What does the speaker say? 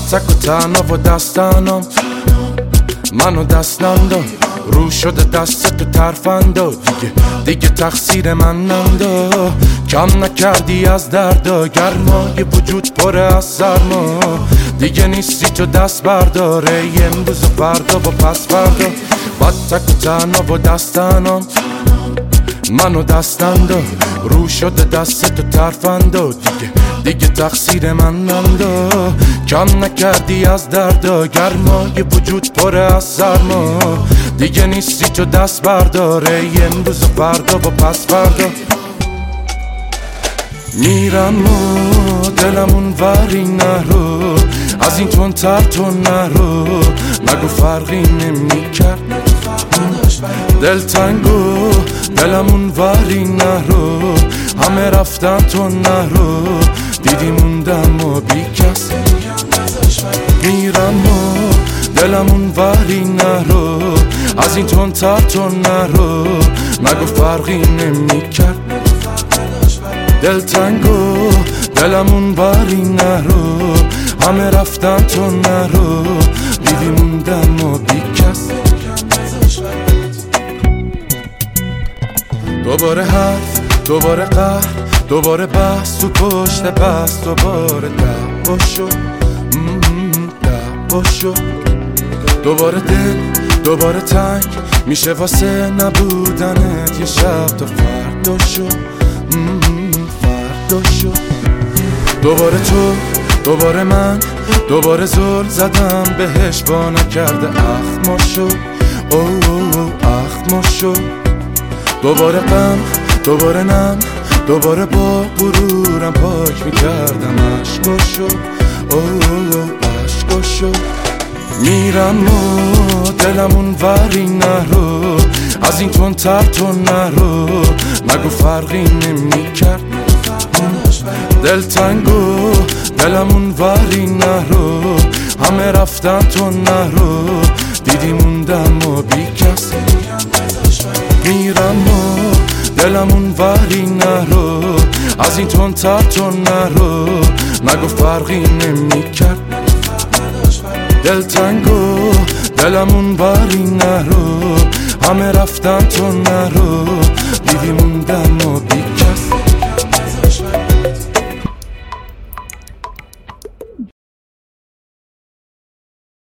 تک و تنها و دستانم منو دستم داد رو شده دست تو ترفندا دیگه تقصیر من نندا کم نکردی از دردا گرمای وجود پره از سرما دیگه نیستی تو دست برداره امروز و فردا و پس فردا با تک و تنها و دستانم منو دستم داد رو شده دست تو ترفندا دیگه تقصیر من نندا کم نکردی از دردا گرمای وجود پره از سرما دیگه نیستی تو دست برداره امروز و فردا و پس فردا میرم و دلمون وری نرو از این تون تر تو نرو نگو فرقی نمی کرد دلتنگو دلمون وری نرو همه رفتن تو نرو دیدی موندم و بی کس میرم و دلمون وری نرو از این تون تر تو نرو نگو فرقی نمی کرد دلتنگو دلمون وری نرو همه رفتن تو نرو دیدی موندم و بی کس دوباره حرف دوباره قهر دوباره بحث تو پشت بحث دوباره دعوا شد دعوا شد دوباره دل دوباره تنگ میشه واسه نبودنت یه شب تا فردا شد فردا شد دوباره تو دوباره من دوباره زل زدم بهش با نکرده اخم شد اخم شد دوباره غم دوباره نم دوباره با غرورم پاک میکردم عشقاشو عشقاشو میرم و دلمون وری نرو از این تون تر تو نرو نگو فرقی نمی کرد دلتنگو دلمون وری نرو همه رفتن تو نرو دیدی موندم و بی کس میرم و دلمون وری نرو از این تون تر تو نرو نگو فرقی نمی کرد دلتنگو دلمون وری نرو همه رفتن تو نرو دیدی موندم و بی